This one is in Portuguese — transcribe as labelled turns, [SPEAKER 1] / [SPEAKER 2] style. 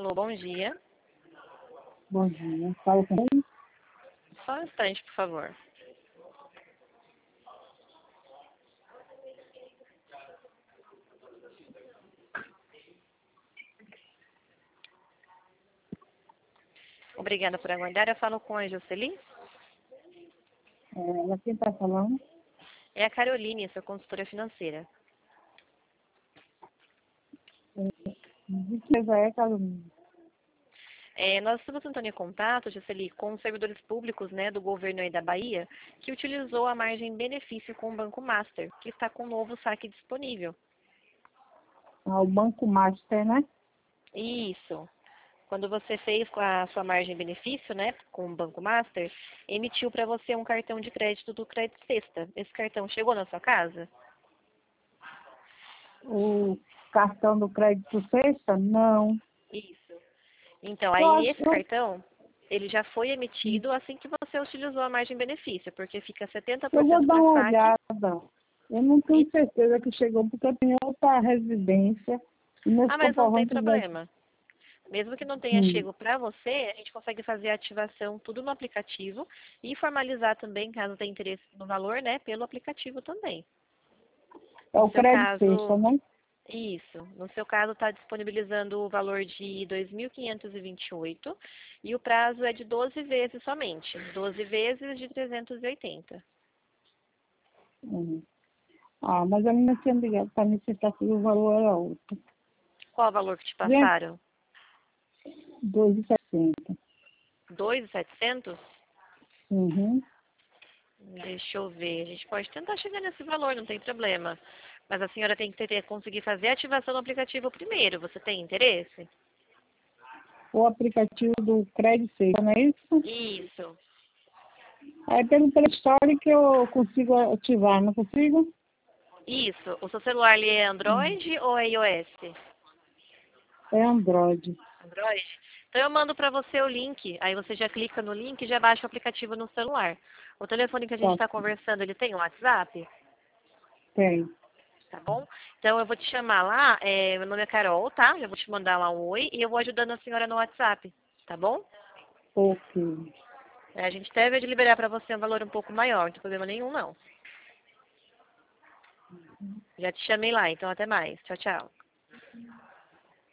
[SPEAKER 1] Alô, bom dia.
[SPEAKER 2] Bom dia. Fala com ele?
[SPEAKER 1] Só um instante, por favor. Obrigada por aguardar. Eu falo com a Jocely.
[SPEAKER 2] Ela quem está falando?
[SPEAKER 1] É a Caroline, sua consultora financeira.
[SPEAKER 2] De que empresa é, Carolina?
[SPEAKER 1] Nós estamos entrando em contato, Jocely, com os servidores públicos, né, do governo aí da Bahia, que utilizou a margem benefício com o Banco Master, que está com um novo saque disponível.
[SPEAKER 2] O Banco Master, né?
[SPEAKER 1] Isso. Quando você fez com a sua margem benefício, né, com o Banco Master, emitiu para você um cartão de crédito do Crédito Sexta. Esse cartão chegou na sua casa?
[SPEAKER 2] O cartão do crédito sexta? Não.
[SPEAKER 1] Isso. Então,
[SPEAKER 2] Eu
[SPEAKER 1] aí
[SPEAKER 2] acho
[SPEAKER 1] esse cartão, ele já foi emitido assim que você utilizou a margem benefício, porque fica
[SPEAKER 2] eu vou
[SPEAKER 1] 70%
[SPEAKER 2] dar
[SPEAKER 1] para
[SPEAKER 2] uma
[SPEAKER 1] saque.
[SPEAKER 2] olhada. Eu não tenho certeza que chegou, porque eu tenho outra residência. E meus
[SPEAKER 1] Mas não tem
[SPEAKER 2] comprovantes da...
[SPEAKER 1] problema. Mesmo que não tenha chego para você, a gente consegue fazer a ativação tudo no aplicativo e formalizar também, caso tenha interesse no valor, né, pelo aplicativo também.
[SPEAKER 2] É
[SPEAKER 1] No
[SPEAKER 2] o
[SPEAKER 1] seu
[SPEAKER 2] crédito sexta,
[SPEAKER 1] caso,
[SPEAKER 2] né?
[SPEAKER 1] isso. No seu caso, está disponibilizando o valor de 2.528 e o prazo é de 12 vezes somente. 12 vezes de 380.
[SPEAKER 2] Uhum. Mas a menina tinha ligado para me citar que o valor era outro.
[SPEAKER 1] Qual o valor que te
[SPEAKER 2] Gente,
[SPEAKER 1] passaram?
[SPEAKER 2] 2,60.
[SPEAKER 1] 2.700?
[SPEAKER 2] Uhum.
[SPEAKER 1] Deixa eu ver. A gente pode tentar chegar nesse valor, não tem problema. Mas a senhora tem que conseguir fazer a ativação do aplicativo primeiro. Você tem interesse?
[SPEAKER 2] O aplicativo do crédito sexta, não é isso?
[SPEAKER 1] Isso.
[SPEAKER 2] Aí pelo Play Store que eu consigo ativar, não consigo?
[SPEAKER 1] Isso. O seu celular ele é Android ou é iOS?
[SPEAKER 2] É Android.
[SPEAKER 1] Android? Então eu mando para você o link. Aí você já clica no link e já baixa o aplicativo no celular. O telefone que a gente
[SPEAKER 2] Tá,
[SPEAKER 1] está conversando, ele tem WhatsApp?
[SPEAKER 2] tem.
[SPEAKER 1] Tá bom? Então eu vou te chamar lá. Meu nome é Carol, tá? Eu vou te mandar lá um oi e eu vou ajudando a senhora no WhatsApp. Tá bom?
[SPEAKER 2] Ok.
[SPEAKER 1] A gente deve de liberar para você um valor um pouco maior, não tem problema nenhum, não. Já te chamei lá, então até mais. Tchau, tchau.